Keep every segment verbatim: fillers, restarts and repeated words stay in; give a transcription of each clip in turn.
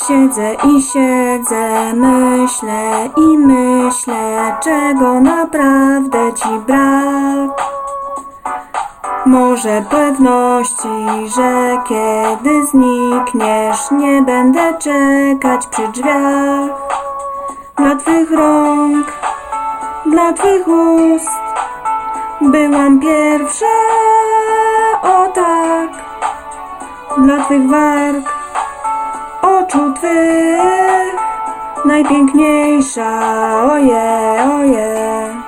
Siedzę i siedzę, myślę i myślę, czego naprawdę ci brak. Może pewności, że kiedy znikniesz, nie będę czekać przy drzwiach. Dla twych rąk, dla twych ust byłam pierwsza, o tak. Dla twych warg, oczu twych najpiękniejsza, oje, oje.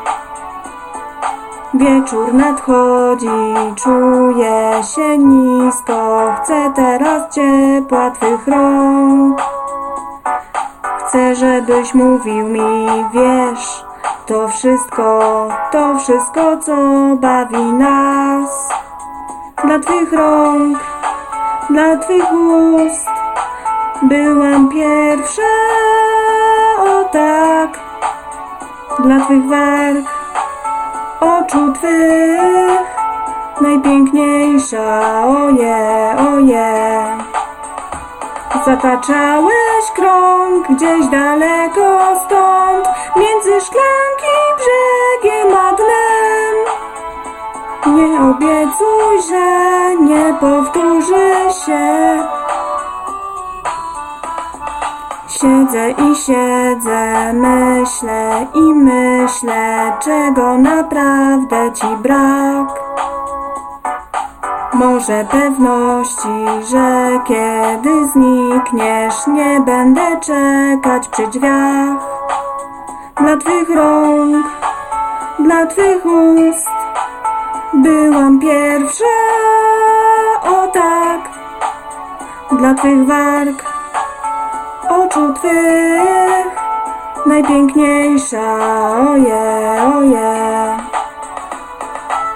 Wieczór nadchodzi, czuję się nisko, chcę teraz ciepła twych rąk. Chcę, żebyś mówił mi, wiesz, to wszystko, to wszystko, co bawi nas. Dla twych rąk, dla twych ust byłam pierwsza, o tak. Dla twych warg, oczu twych najpiękniejsza, oje, oje. Zataczałeś krąg gdzieś daleko stąd, między szklanki brzegiem a dnem. Nie obiecuj, że nie powtórzy się. Siedzę i siedzę, myślę i myślę, czego naprawdę ci brak. Może pewności, że kiedy znikniesz, nie będę czekać przy drzwiach. Dla twych rąk, dla twych ust byłam pierwsza, o tak. Dla twych warg, oczu twych najpiękniejsza, oje.